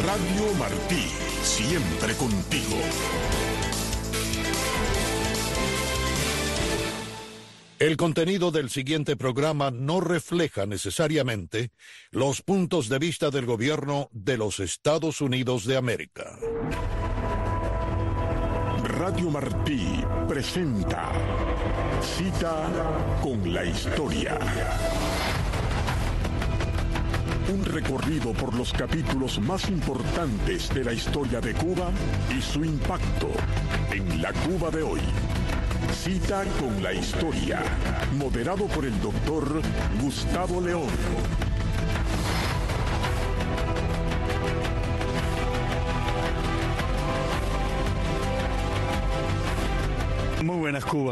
Radio Martí, siempre contigo. El contenido del siguiente programa no refleja necesariamente los puntos de vista del gobierno de los Estados Unidos de América. Radio Martí presenta Cita con la Historia. Un recorrido por los capítulos más importantes de la historia de Cuba y su impacto en la Cuba de hoy. Cita con la Historia, moderado por el doctor Gustavo León. Muy buenas, Cuba.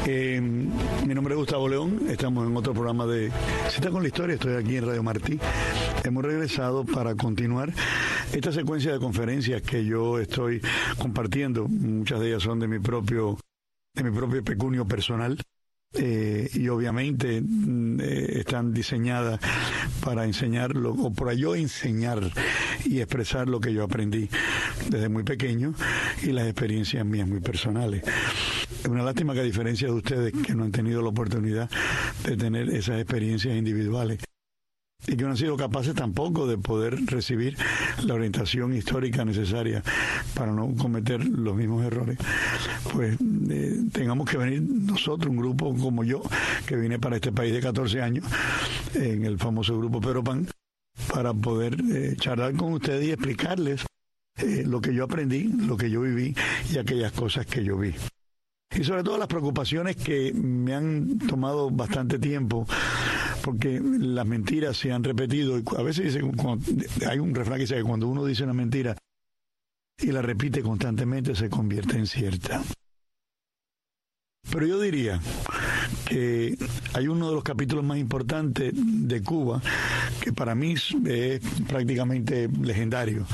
Mi nombre es Gustavo León, estamos en otro programa de Cita con la Historia, estoy aquí en Radio Martí. Hemos regresado para continuar esta secuencia de conferencias que yo estoy compartiendo, muchas de ellas son de mi propio pecunio personal. Y obviamente están diseñadas para enseñarlo, o para yo enseñar y expresar lo que yo aprendí desde muy pequeño y las experiencias mías muy personales. Es una lástima que, a diferencia de ustedes que no han tenido la oportunidad de tener esas experiencias individuales y que no han sido capaces tampoco de poder recibir la orientación histórica necesaria para no cometer los mismos errores, pues tengamos que venir nosotros, un grupo como yo, que vine para este país de 14 años, en el famoso grupo Pedro Pan, para poder charlar con ustedes y explicarles lo que yo aprendí, lo que yo viví y aquellas cosas que yo vi. Y sobre todo las preocupaciones que me han tomado bastante tiempo, porque las mentiras se han repetido. Y a veces hay un refrán que dice que cuando uno dice una mentira y la repite constantemente, se convierte en cierta. Pero yo diría que hay uno de los capítulos más importantes de Cuba, que para mí es prácticamente legendario.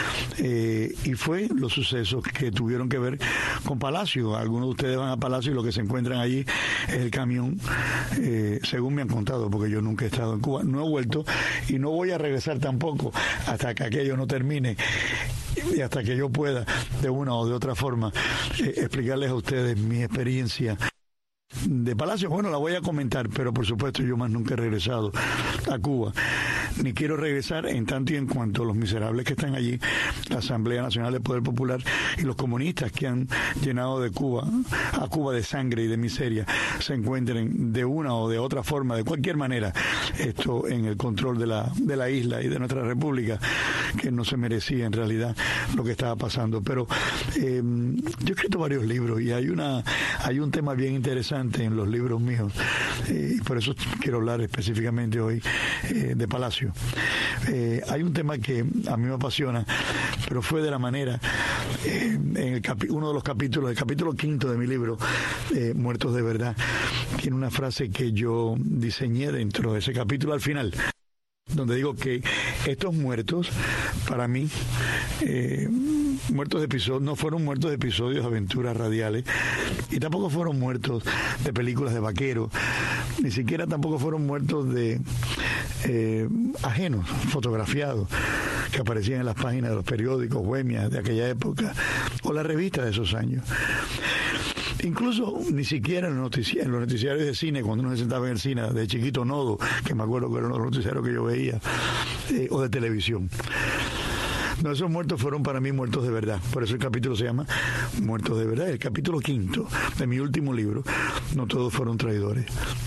Y fue los sucesos que tuvieron que ver con Palacio. Algunos de ustedes van a Palacio y lo que se encuentran allí es el camión, según me han contado, porque yo nunca he estado en Cuba, no he vuelto y no voy a regresar tampoco hasta que aquello no termine y hasta que yo pueda, de una o de otra forma, explicarles a ustedes mi experiencia de Palacio. Bueno, la voy a comentar, pero por supuesto yo más nunca he regresado a Cuba, ni quiero regresar en tanto y en cuanto los miserables que están allí, la Asamblea Nacional del Poder Popular y los comunistas que han llenado de Cuba, a Cuba de sangre y de miseria, se encuentren de una o de otra forma, de cualquier manera, esto en el control de la isla y de nuestra república, que no se merecía en realidad lo que estaba pasando. Pero yo he escrito varios libros y hay un tema bien interesante en los libros míos, y por eso quiero hablar específicamente hoy de Palacio. Hay un tema que a mí me apasiona, pero fue de la manera, en uno de los capítulos, el capítulo 5 de mi libro, Muertos de Verdad, tiene una frase que yo diseñé dentro de ese capítulo al final, donde digo que estos muertos, para mí, muertos de episodios, no fueron muertos de episodios de aventuras radiales, y tampoco fueron muertos de películas de vaqueros, ni siquiera tampoco fueron muertos de ajenos, fotografiados, que aparecían en las páginas de los periódicos bohemias de aquella época, o las revistas de esos años. Incluso ni siquiera en los noticiarios de cine, cuando uno se sentaba en el cine, de chiquito Nodo, que me acuerdo que eran los noticiarios que yo veía, o de televisión. No, esos muertos fueron para mí muertos de verdad. Por eso el capítulo se llama Muertos de Verdad. El capítulo 5 de mi último libro, No todos fueron traidores.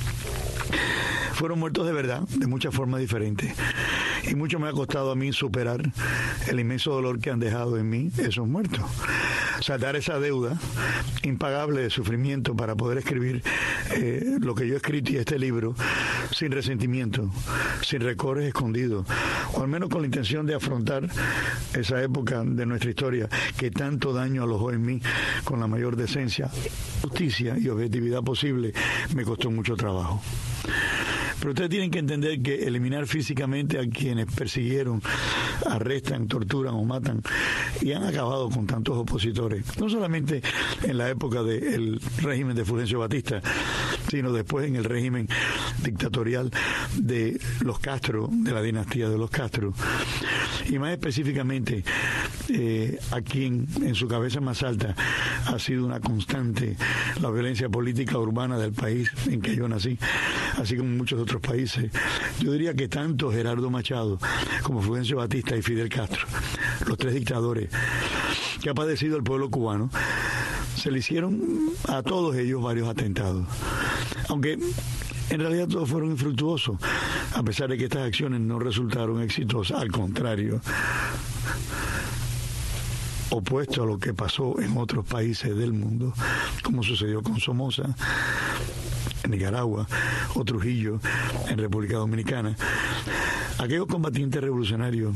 Fueron muertos de verdad, de muchas formas diferentes. Y mucho me ha costado a mí superar el inmenso dolor que han dejado en mí esos muertos. Saldar esa deuda impagable de sufrimiento para poder escribir lo que yo he escrito y este libro sin resentimiento, sin rencores escondidos, o al menos con la intención de afrontar esa época de nuestra historia que tanto daño alojó en mí con la mayor decencia, justicia y objetividad posible. Me costó mucho trabajo. Pero ustedes tienen que entender que eliminar físicamente a quienes persiguieron, arrestan, torturan o matan y han acabado con tantos opositores, no solamente en la época del régimen de Fulgencio Batista, sino después en el régimen dictatorial de los Castro, de la dinastía de los Castro, y más específicamente a quien en su cabeza más alta ha sido una constante la violencia política urbana del país en que yo nací, así como en muchos otros países. Yo diría que tanto Gerardo Machado como Fulgencio Batista y Fidel Castro, los tres dictadores que ha padecido el pueblo cubano, se le hicieron a todos ellos varios atentados, aunque en realidad todos fueron infructuosos, a pesar de que estas acciones no resultaron exitosas, al contrario, opuesto a lo que pasó en otros países del mundo, como sucedió con Somoza en Nicaragua o Trujillo en República Dominicana. Aquellos combatientes revolucionarios,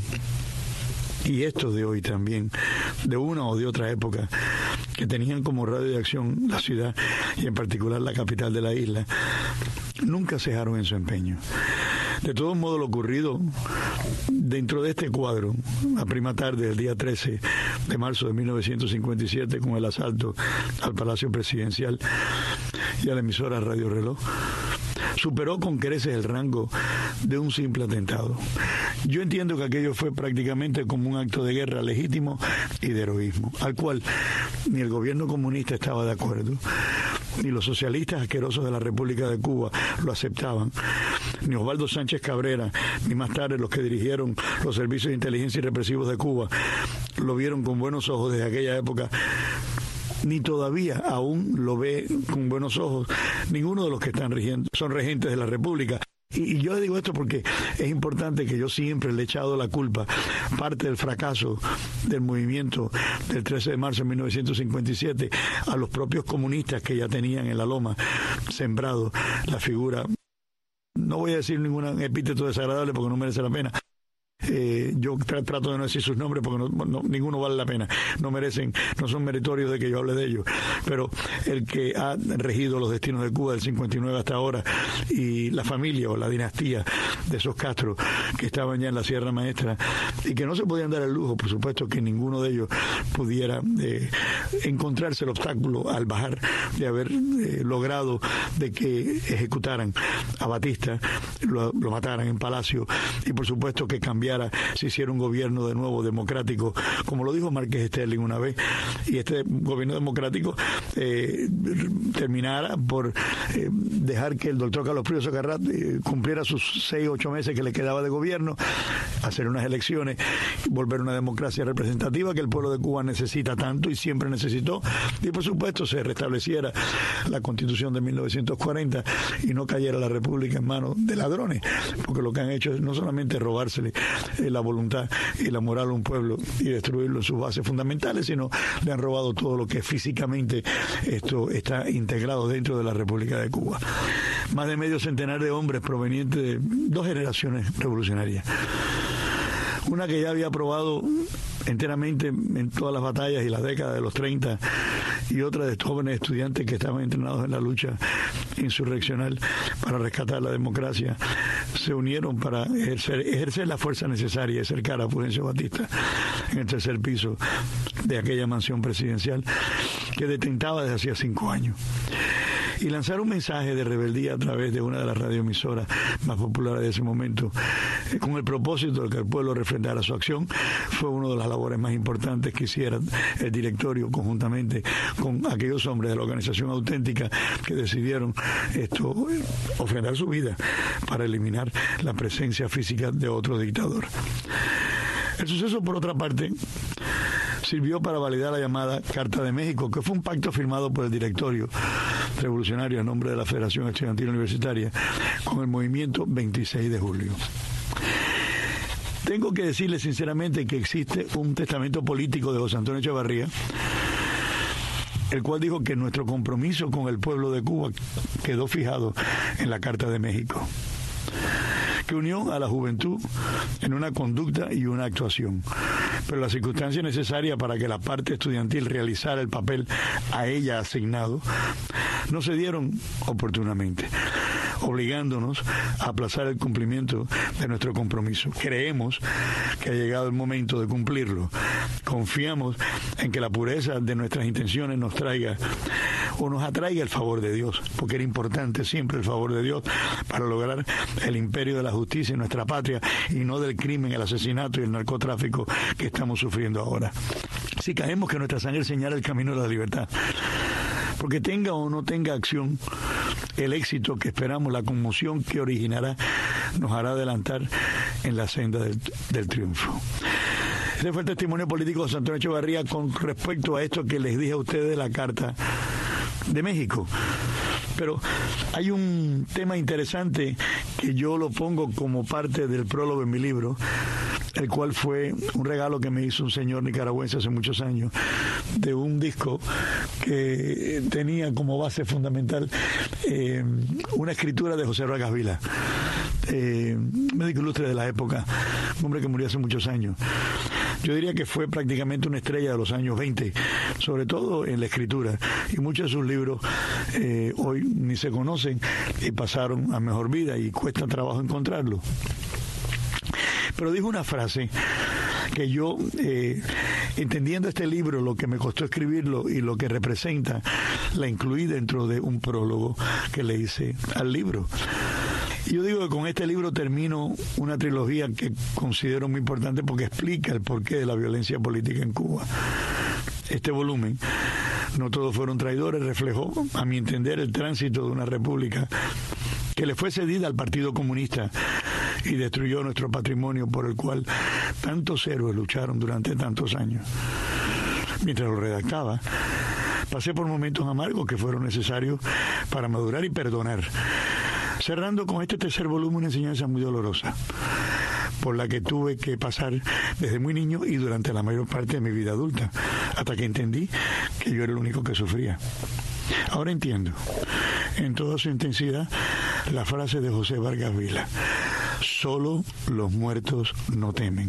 y estos de hoy también, de una o de otra época, que tenían como radio de acción la ciudad y en particular la capital de la isla, nunca cejaron en su empeño. De todos modos, lo ocurrido dentro de este cuadro, la prima tarde del día 13 de marzo de 1957, con el asalto al Palacio Presidencial y a la emisora Radio Reloj, superó con creces el rango de un simple atentado. Yo entiendo que aquello fue prácticamente como un acto de guerra legítimo y de heroísmo, al cual ni el gobierno comunista estaba de acuerdo, ni los socialistas asquerosos de la República de Cuba lo aceptaban, ni Osvaldo Sánchez Cabrera, ni más tarde los que dirigieron los servicios de inteligencia y represivos de Cuba lo vieron con buenos ojos desde aquella época, ni todavía aún lo ve con buenos ojos ninguno de los que son regentes de la República. Y yo le digo esto porque es importante, que yo siempre le he echado la culpa, parte del fracaso del movimiento del 13 de marzo de 1957, a los propios comunistas que ya tenían en la loma sembrado la figura, no voy a decir ningún epíteto desagradable porque no merece la pena. Yo trato de no decir sus nombres porque ninguno vale la pena, no son meritorios de que yo hable de ellos, pero el que ha regido los destinos de Cuba del 59 hasta ahora, y la familia o la dinastía de esos Castro que estaban ya en la Sierra Maestra y que no se podían dar el lujo, por supuesto, que ninguno de ellos pudiera encontrarse el obstáculo al bajar, de haber logrado de que ejecutaran a Batista, lo mataran en Palacio, y por supuesto que cambiara, se hiciera un gobierno de nuevo democrático, como lo dijo Márquez Sterling una vez, y este gobierno democrático terminara por dejar que el doctor Carlos Prieto Socarrát cumpliera sus 6 o 8 meses que le quedaba de gobierno, hacer unas elecciones, volver a una democracia representativa que el pueblo de Cuba necesita tanto y siempre necesitó, y por supuesto se restableciera la Constitución de 1940 y no cayera la República en manos de ladrones, porque lo que han hecho es no solamente robársele la voluntad y la moral a un pueblo y destruirlo en sus bases fundamentales, sino le han robado todo lo que físicamente esto está integrado dentro de la República de Cuba. Más de medio centenar de hombres provenientes de 2 generaciones revolucionarias. Una que ya había probado enteramente en todas las batallas y las décadas de los 30, y otra de jóvenes estudiantes que estaban entrenados en la lucha insurreccional para rescatar la democracia, se unieron para ejercer la fuerza necesaria y cercar a Fulgencio Batista en el tercer piso de aquella mansión presidencial que detentaba desde hacía 5 años. Y lanzar un mensaje de rebeldía a través de una de las radioemisoras más populares de ese momento, con el propósito de que el pueblo refrendara su acción, fue una de las labores más importantes que hiciera el directorio conjuntamente con aquellos hombres de la organización auténtica que decidieron ofrendar su vida para eliminar la presencia física de otro dictador. El suceso, por otra parte, sirvió para validar la llamada Carta de México, que fue un pacto firmado por el directorio revolucionario en nombre de la Federación Estudiantil Universitaria con el movimiento 26 de julio. Tengo que decirle sinceramente que existe un testamento político de José Antonio Echevarría, el cual dijo que nuestro compromiso con el pueblo de Cuba quedó fijado en la Carta de México, que unió a la juventud en una conducta y una actuación, pero las circunstancias necesarias para que la parte estudiantil realizara el papel a ella asignado no se dieron oportunamente. obligándonos a aplazar el cumplimiento de nuestro compromiso. Creemos que ha llegado el momento de cumplirlo. Confiamos en que la pureza de nuestras intenciones nos traiga o nos atraiga el favor de Dios, porque era importante siempre el favor de Dios para lograr el imperio de la justicia en nuestra patria y no del crimen, el asesinato y el narcotráfico que estamos sufriendo ahora. Si caemos, que nuestra sangre señala el camino de la libertad, porque tenga o no tenga acción, el éxito que esperamos, la conmoción que originará, nos hará adelantar en la senda del triunfo. Ese fue el testimonio político de José Antonio Echevarría con respecto a esto que les dije a ustedes de la Carta de México. Pero hay un tema interesante que yo lo pongo como parte del prólogo en mi libro, el cual fue un regalo que me hizo un señor nicaragüense hace muchos años, de un disco que tenía como base fundamental una escritura de José Vargas Vila, médico ilustre de la época, un hombre que murió hace muchos años. Yo diría que fue prácticamente una estrella de los años 20, sobre todo en la escritura, y muchos de sus libros hoy ni se conocen y pasaron a mejor vida y cuesta trabajo encontrarlos. Pero dijo una frase que yo, entendiendo este libro, lo que me costó escribirlo y lo que representa, la incluí dentro de un prólogo que le hice al libro. Yo digo que con este libro termino una trilogía que considero muy importante porque explica el porqué de la violencia política en Cuba. Este volumen, No todos fueron traidores, reflejó, a mi entender, el tránsito de una república que le fue cedida al Partido Comunista y destruyó nuestro patrimonio por el cual tantos héroes lucharon durante tantos años. Mientras lo redactaba, pasé por momentos amargos que fueron necesarios para madurar y perdonar, cerrando con este tercer volumen una enseñanza muy dolorosa, por la que tuve que pasar desde muy niño y durante la mayor parte de mi vida adulta, hasta que entendí que yo era el único que sufría. Ahora entiendo, en toda su intensidad, la frase de José Vargas Vila: solo los muertos no temen.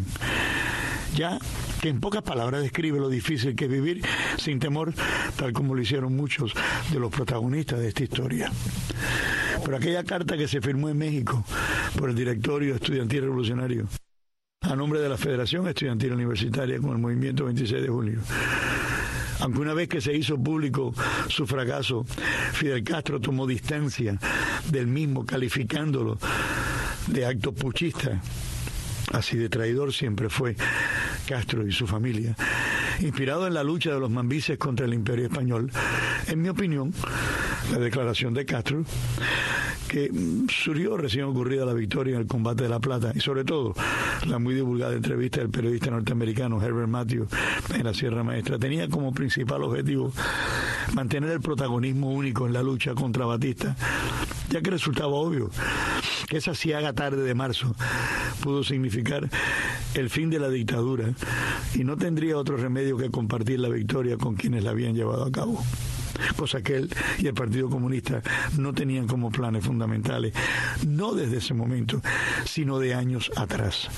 Ya que en pocas palabras describe lo difícil que es vivir sin temor, tal como lo hicieron muchos de los protagonistas de esta historia. Pero aquella carta que se firmó en México por el Directorio Estudiantil Revolucionario, a nombre de la Federación Estudiantil Universitaria con el Movimiento 26 de Julio, aunque una vez que se hizo público su fracaso, Fidel Castro tomó distancia del mismo, calificándolo de acto puchista. Así de traidor siempre fue Castro y su familia. Inspirado en la lucha de los mambises contra el Imperio Español, en mi opinión, la declaración de Castro, que surgió recién ocurrida la victoria en el combate de La Plata, y sobre todo la muy divulgada entrevista del periodista norteamericano Herbert Matthews en la Sierra Maestra, tenía como principal objetivo mantener el protagonismo único en la lucha contra Batista, ya que resultaba obvio que esa ciaga tarde de marzo pudo significar el fin de la dictadura y no tendría otro remedio que compartir la victoria con quienes la habían llevado a cabo, cosa que él y el Partido Comunista no tenían como planes fundamentales, no desde ese momento, sino de años atrás.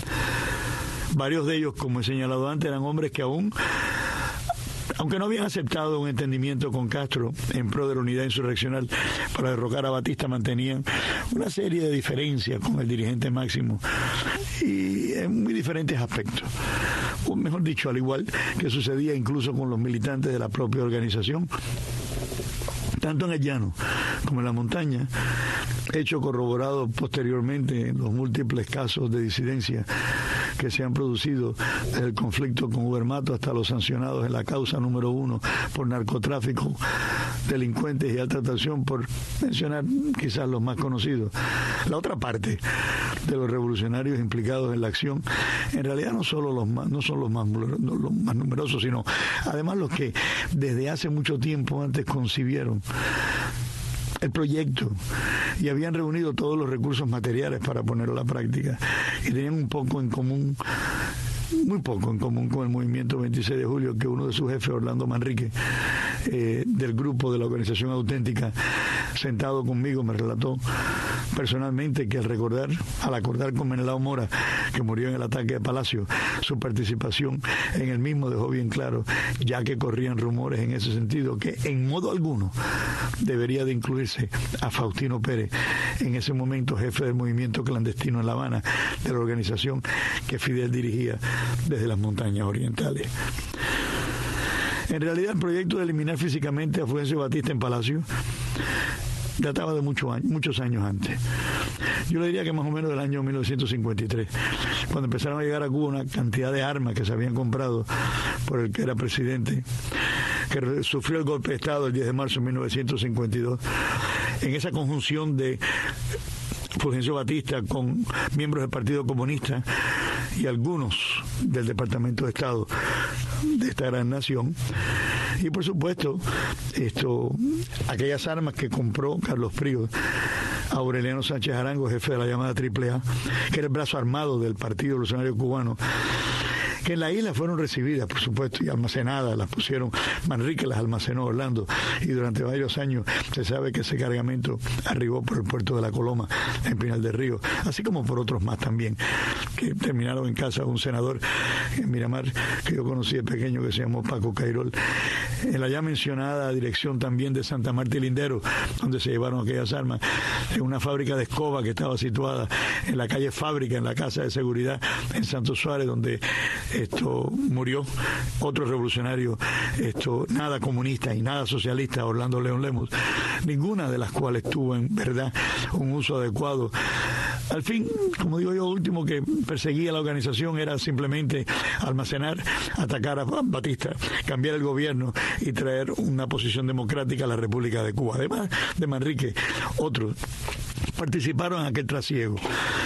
Varios de ellos, como he señalado antes, eran hombres que aunque no habían aceptado un entendimiento con Castro en pro de la unidad insurreccional para derrocar a Batista, mantenían una serie de diferencias con el dirigente máximo y en muy diferentes aspectos. O mejor dicho, al igual que sucedía incluso con los militantes de la propia organización, tanto en el llano como en la montaña, hecho corroborado posteriormente en los múltiples casos de disidencia que se han producido desde el conflicto con Ubermato hasta los sancionados en la causa número 1 por narcotráfico, delincuentes y alta traición, por mencionar quizás los más conocidos. La otra parte de los revolucionarios implicados en la acción, en realidad no son los más numerosos, sino además los que desde hace mucho tiempo antes concibieron el proyecto y habían reunido todos los recursos materiales para ponerlo a la práctica y tenían muy poco en común con el movimiento 26 de julio, que uno de sus jefes, Orlando Manrique, del grupo de la Organización Auténtica, sentado conmigo, me relató personalmente que al acordar con Menelao Mora, que murió en el ataque de Palacio, su participación en el mismo dejó bien claro, ya que corrían rumores en ese sentido, que en modo alguno debería de incluirse a Faustino Pérez, en ese momento jefe del movimiento clandestino en La Habana, de la organización que Fidel dirigía desde las montañas orientales. En realidad, el proyecto de eliminar físicamente a Fulgencio Batista en Palacio databa de muchos años antes. Yo le diría que más o menos del año 1953, cuando empezaron a llegar a Cuba una cantidad de armas que se habían comprado por el que era presidente, que sufrió el golpe de Estado el 10 de marzo de 1952. En esa conjunción de Fulgencio Batista con miembros del Partido Comunista y algunos del Departamento de Estado de esta gran nación, y por supuesto aquellas armas que compró Carlos Prío a Aureliano Sánchez Arango, jefe de la llamada AAA, que era el brazo armado del Partido Revolucionario Cubano, que en la isla fueron recibidas, por supuesto, y almacenadas, las pusieron Manrique, las almacenó Orlando, y durante varios años se sabe que ese cargamento arribó por el puerto de La Coloma, en Pinal del Río, así como por otros más también, que terminaron en casa de un senador en Miramar, que yo conocí de pequeño, que se llamó Paco Cairol, en la ya mencionada dirección también de Santa Marta y Lindero, donde se llevaron aquellas armas, en una fábrica de escoba que estaba situada en la calle Fábrica, en la Casa de Seguridad, en Santo Suárez, donde murió otro revolucionario, nada comunista y nada socialista, Orlando León Lemus, ninguna de las cuales tuvo en verdad un uso adecuado. Al fin, como digo yo, último que perseguía la organización era simplemente almacenar, atacar a Batista, cambiar el gobierno y traer una posición democrática a la República de Cuba. Además de Manrique, otros participaron en aquel trasiego.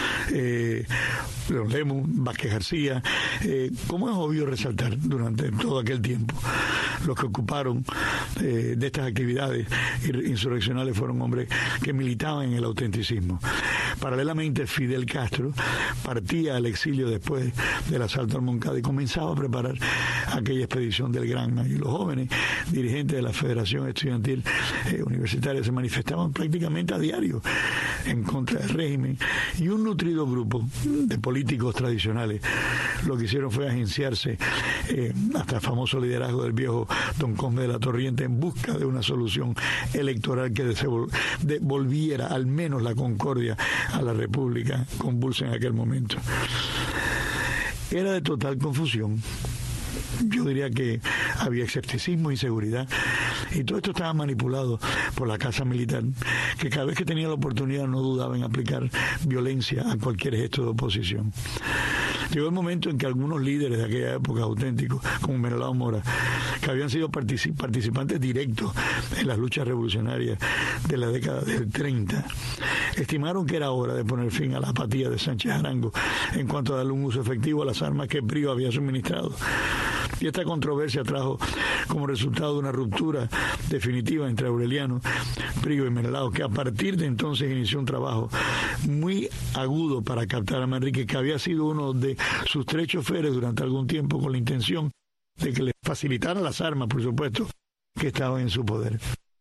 León Lemus, Vázquez García, como es obvio resaltar, durante todo aquel tiempo, los que ocuparon de estas actividades insurreccionales fueron hombres que militaban en el autenticismo. Paralelamente, Fidel Castro partía al exilio después del asalto al Moncada y comenzaba a preparar aquella expedición del Granma, y los jóvenes dirigentes de la Federación Estudiantil Universitaria se manifestaban prácticamente a diario en contra del régimen, y un nutrido grupo de políticos tradicionales lo que hicieron fue agenciarse hasta el famoso liderazgo del viejo Don Cosme de la Torriente en busca de una solución electoral que devolviera al menos la concordia a la República convulsa en aquel momento. Era de total confusión. Yo diría que había escepticismo, inseguridad, y todo esto estaba manipulado por la Casa Militar, que cada vez que tenía la oportunidad no dudaba en aplicar violencia a cualquier gesto de oposición. Llegó el momento en que algunos líderes de aquella época auténticos, como Menelao Mora, que habían sido participantes directos en las luchas revolucionarias de la década del 30, estimaron que era hora de poner fin a la apatía de Sánchez Arango en cuanto a darle un uso efectivo a las armas que Prío había suministrado. Y esta controversia trajo como resultado una ruptura definitiva entre Aureliano, Prío y Menelao, que a partir de entonces inició un trabajo muy agudo para captar a Manrique, que había sido uno de sus tres choferes durante algún tiempo, con la intención de que le facilitara las armas, por supuesto, que estaban en su poder.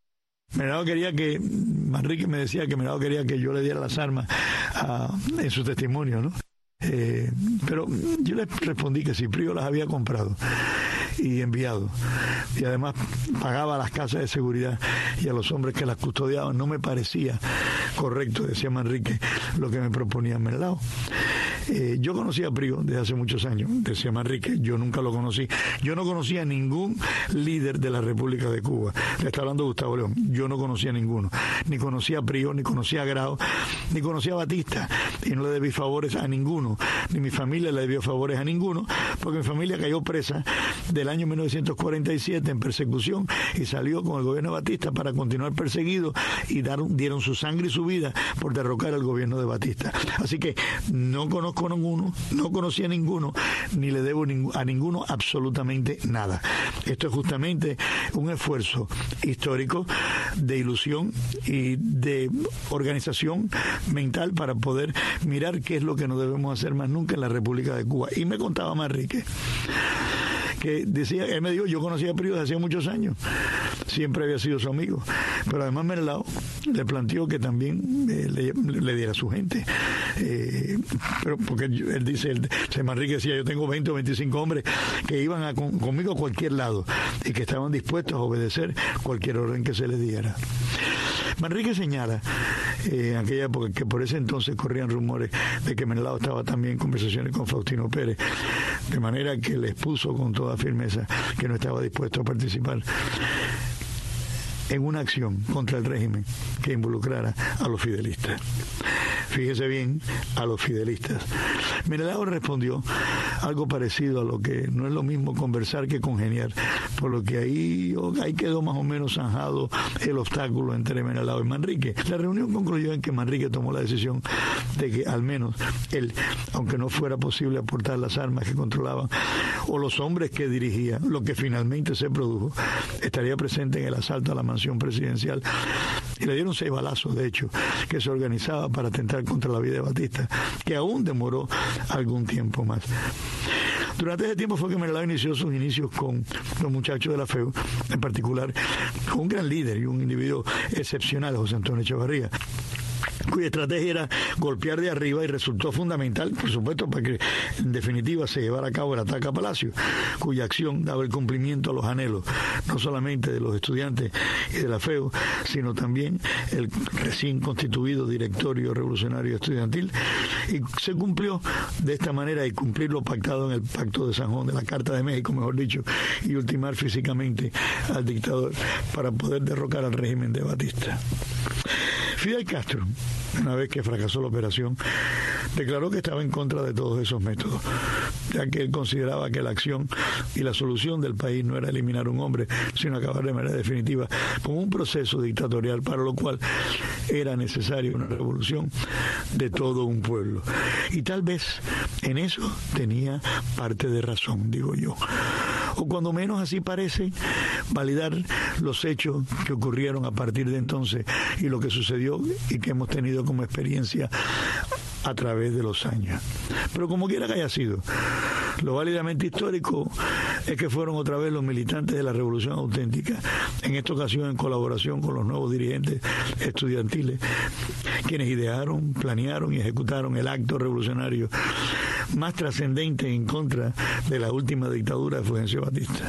Manrique me decía que Menelao quería que yo le diera las armas en su testimonio, ¿no? Pero yo le respondí que si Prío las había comprado y enviado, y además pagaba a las casas de seguridad y a los hombres que las custodiaban, no me parecía correcto, decía Manrique, lo que me proponía Menelao. Yo conocí a Prío desde hace muchos años, decía Manrique, yo nunca lo conocí. Yo no conocía a ningún líder de la República de Cuba. Le está hablando Gustavo León. Yo no conocía a ninguno. Ni conocía a Prío, ni conocía a Grau, ni conocía a Batista. Y no le debí favores a ninguno. Ni mi familia le debió favores a ninguno, porque mi familia cayó presa del año 1947 en persecución y salió con el gobierno de Batista para continuar perseguido, y dieron su sangre y su vida por derrocar al gobierno de Batista. Así que no conozco a ninguno, no conocí a ninguno, ni le debo a ninguno absolutamente nada. Esto es justamente un esfuerzo histórico de ilusión y de organización mental para poder mirar qué es lo que no debemos hacer más nunca en la República de Cuba. Y me contaba Manrique que decía, él me dijo, yo conocía a Prío desde hacía muchos años, siempre había sido su amigo, pero además Menelao le planteó que también le diera a su gente. Pero porque él dice, Manrique decía, yo tengo 20 o 25 hombres que iban conmigo a cualquier lado y que estaban dispuestos a obedecer cualquier orden que se les diera. Manrique señala en aquella época que por ese entonces corrían rumores de que Menelao estaba también en conversaciones con Faustino Pérez, de manera que le expuso con toda firmeza que no estaba dispuesto a participar en una acción contra el régimen que involucrara a los fidelistas. Fíjese bien, a los fidelistas. Menelao respondió algo parecido a lo que no es lo mismo conversar que congeniar, por lo que ahí quedó más o menos zanjado el obstáculo entre Menelao y Manrique. La reunión concluyó en que Manrique tomó la decisión de que al menos él, aunque no fuera posible aportar las armas que controlaban o los hombres que dirigía, lo que finalmente se produjo, estaría presente en el asalto a la mansión presidencial, y le dieron 6 balazos, de hecho, que se organizaba para atentar contra la vida de Batista, que aún demoró algún tiempo más. Durante ese tiempo fue que Menelao inició sus inicios con los muchachos de la FEU, en particular con un gran líder y un individuo excepcional, José Antonio Echevarría, cuya estrategia era golpear de arriba, y resultó fundamental, por supuesto, para que en definitiva se llevara a cabo el ataque a Palacio, cuya acción daba el cumplimiento a los anhelos, no solamente de los estudiantes y de la FEU, sino también el recién constituido Directorio Revolucionario Estudiantil, y se cumplió de esta manera, y cumplir lo pactado en el Pacto de San Juan, de la Carta de México, mejor dicho, y ultimar físicamente al dictador para poder derrocar al régimen de Batista. Fidel Castro, una vez que fracasó la operación, declaró que estaba en contra de todos esos métodos, ya que él consideraba que la acción y la solución del país no era eliminar un hombre, sino acabar de manera definitiva con un proceso dictatorial, para lo cual era necesaria una revolución de todo un pueblo. Y tal vez en eso tenía parte de razón, digo yo. O cuando menos así parece validar los hechos que ocurrieron a partir de entonces y lo que sucedió y que hemos tenido como experiencia a través de los años. Pero como quiera que haya sido, lo válidamente histórico es que fueron otra vez los militantes de la Revolución Auténtica, en esta ocasión en colaboración con los nuevos dirigentes estudiantiles, quienes idearon, planearon y ejecutaron el acto revolucionario más trascendente en contra de la última dictadura de Fulgencio Batista.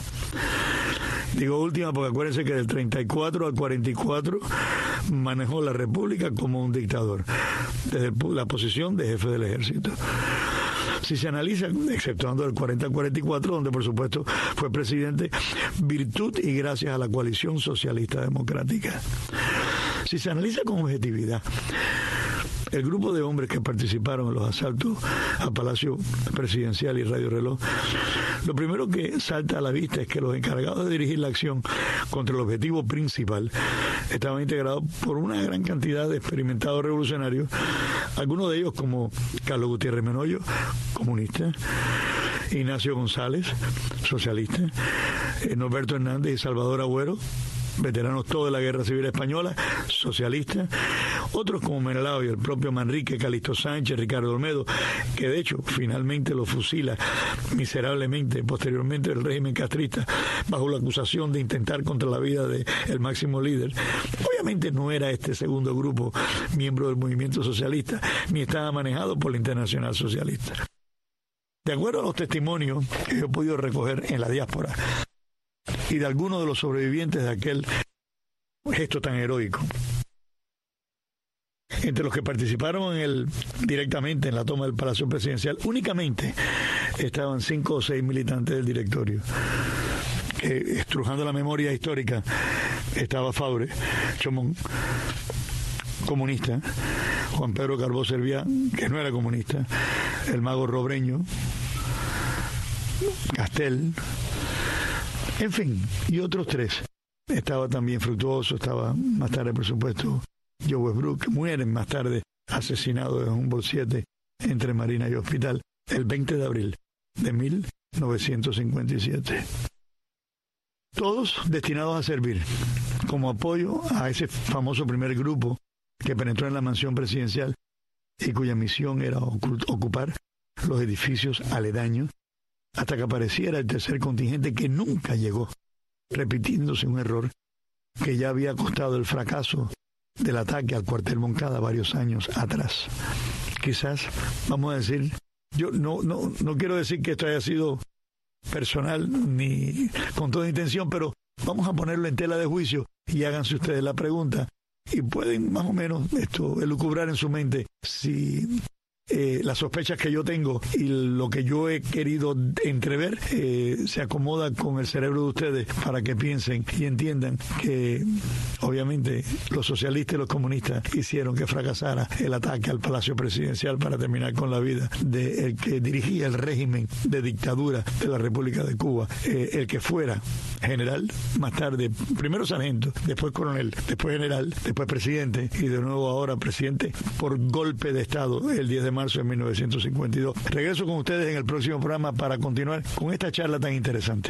Digo última porque acuérdense que del 34 al 44 manejó la República como un dictador, desde la posición de jefe del ejército. Si se analiza, exceptuando el 40 al 44, donde por supuesto fue presidente virtud y gracias a la coalición socialista democrática. Si se analiza con objetividad, el grupo de hombres que participaron en los asaltos a Palacio Presidencial y Radio Reloj, lo primero que salta a la vista es que los encargados de dirigir la acción contra el objetivo principal estaban integrados por una gran cantidad de experimentados revolucionarios, algunos de ellos como Carlos Gutiérrez Menoyo, comunista, Ignacio González, socialista, Norberto Hernández y Salvador Agüero, veteranos todos de la Guerra Civil Española, socialistas, otros como Menelao y el propio Manrique, Calixto Sánchez, Ricardo Olmedo, que de hecho finalmente lo fusila miserablemente posteriormente el régimen castrista bajo la acusación de intentar contra la vida del máximo líder. Obviamente no era este segundo grupo miembro del movimiento socialista, ni estaba manejado por la Internacional Socialista. De acuerdo a los testimonios que yo he podido recoger en la diáspora y de algunos de los sobrevivientes de aquel gesto tan heroico, entre los que participaron directamente en la toma del Palacio Presidencial, únicamente estaban 5 o 6 militantes del directorio, que, estrujando la memoria histórica, estaba Faure Chomón, comunista, Juan Pedro Carbó Serviá, que no era comunista, el mago Robreño, Castel, en fin, y otros 3. Estaba también Fructuoso, estaba más tarde, por supuesto, Joe Westbrook, que mueren más tarde asesinado en un Humboldt 7 entre Marina y Hospital el 20 de abril de 1957. Todos destinados a servir como apoyo a ese famoso primer grupo que penetró en la mansión presidencial y cuya misión era ocupar los edificios aledaños hasta que apareciera el tercer contingente, que nunca llegó, repitiéndose un error que ya había costado el fracaso del ataque al cuartel Moncada varios años atrás. Quizás, vamos a decir, yo no quiero decir que esto haya sido personal ni con toda intención, pero vamos a ponerlo en tela de juicio y háganse ustedes la pregunta y pueden más o menos elucubrar en su mente si las sospechas que yo tengo y lo que yo he querido entrever se acomoda con el cerebro de ustedes para que piensen y entiendan que obviamente los socialistas y los comunistas hicieron que fracasara el ataque al Palacio Presidencial para terminar con la vida del que dirigía el régimen de dictadura de la República de Cuba, el que fuera general, más tarde primero sargento, después coronel, después general, después presidente y de nuevo ahora presidente por golpe de Estado el 10 de marzo de 1952. Regreso con ustedes en el próximo programa para continuar con esta charla tan interesante.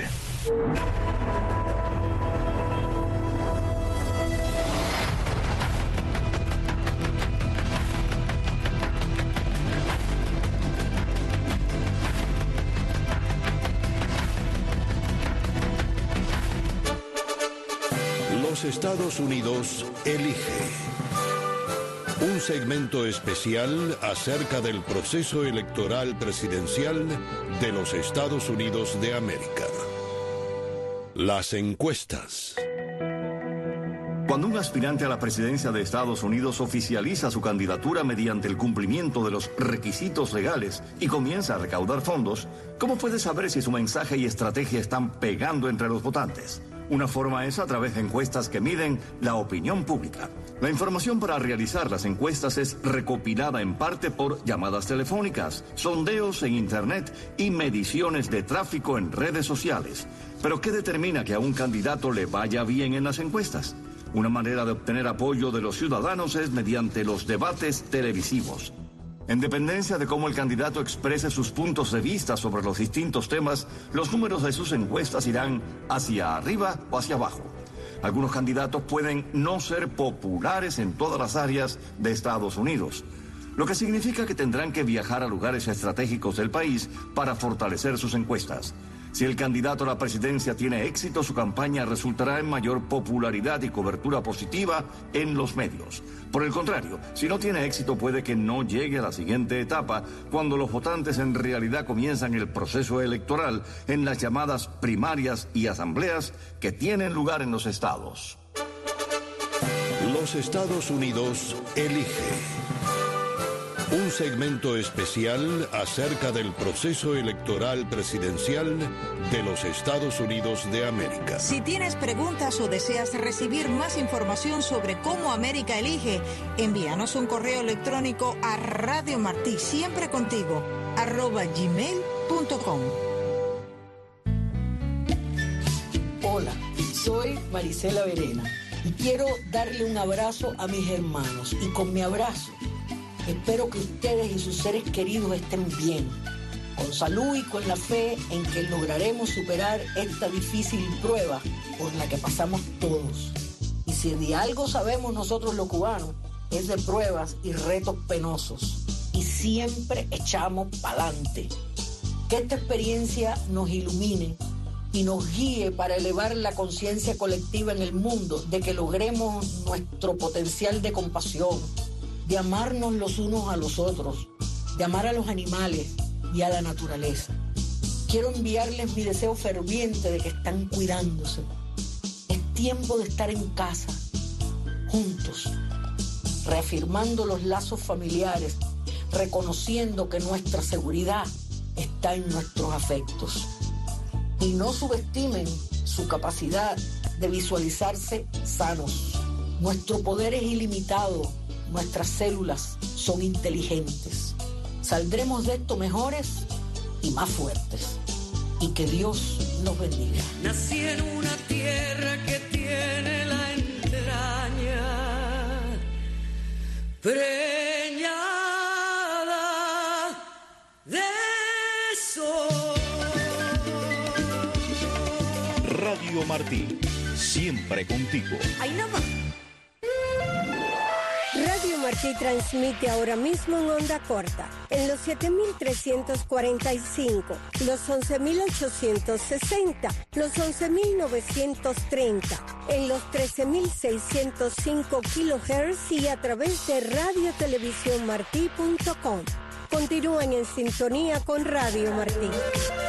Los Estados Unidos elige. Un segmento especial acerca del proceso electoral presidencial de los Estados Unidos de América. Las encuestas. Cuando un aspirante a la presidencia de Estados Unidos oficializa su candidatura mediante el cumplimiento de los requisitos legales y comienza a recaudar fondos, ¿cómo puede saber si su mensaje y estrategia están pegando entre los votantes? Una forma es a través de encuestas que miden la opinión pública. La información para realizar las encuestas es recopilada en parte por llamadas telefónicas, sondeos en Internet y mediciones de tráfico en redes sociales. ¿Pero qué determina que a un candidato le vaya bien en las encuestas? Una manera de obtener apoyo de los ciudadanos es mediante los debates televisivos. En dependencia de cómo el candidato exprese sus puntos de vista sobre los distintos temas, los números de sus encuestas irán hacia arriba o hacia abajo. Algunos candidatos pueden no ser populares en todas las áreas de Estados Unidos, lo que significa que tendrán que viajar a lugares estratégicos del país para fortalecer sus encuestas. Si el candidato a la presidencia tiene éxito, su campaña resultará en mayor popularidad y cobertura positiva en los medios. Por el contrario, si no tiene éxito, puede que no llegue a la siguiente etapa, cuando los votantes en realidad comienzan el proceso electoral en las llamadas primarias y asambleas que tienen lugar en los estados. Los Estados Unidos elige. Un segmento especial acerca del proceso electoral presidencial de los Estados Unidos de América. Si tienes preguntas o deseas recibir más información sobre cómo América elige, envíanos un correo electrónico a Radio Martí, siempre contigo, @gmail.com. Hola, soy Marisela Verena y quiero darle un abrazo a mis hermanos y con mi abrazo espero que ustedes y sus seres queridos estén bien, con salud y con la fe en que lograremos superar esta difícil prueba por la que pasamos todos. Y si de algo sabemos nosotros los cubanos, es de pruebas y retos penosos. Y siempre echamos pa'lante. Que esta experiencia nos ilumine y nos guíe para elevar la conciencia colectiva en el mundo de que logremos nuestro potencial de compasión, de amarnos los unos a los otros, de amar a los animales y a la naturaleza. Quiero enviarles mi deseo ferviente de que están cuidándose. Es tiempo de estar en casa, juntos, reafirmando los lazos familiares, reconociendo que nuestra seguridad está en nuestros afectos. Y no subestimen su capacidad de visualizarse sanos. Nuestro poder es ilimitado. Nuestras células son inteligentes. Saldremos de esto mejores y más fuertes. Y que Dios nos bendiga. Nací en una tierra que tiene la entraña preñada de sol. Radio Martí, siempre contigo. ¡Ay, no más! Radio Martí transmite ahora mismo en onda corta, en los 7.345, los 11.860, los 11.930, en los 13.605 kHz y a través de radiotelevisiónmartí.com. Continúen en sintonía con Radio Martí.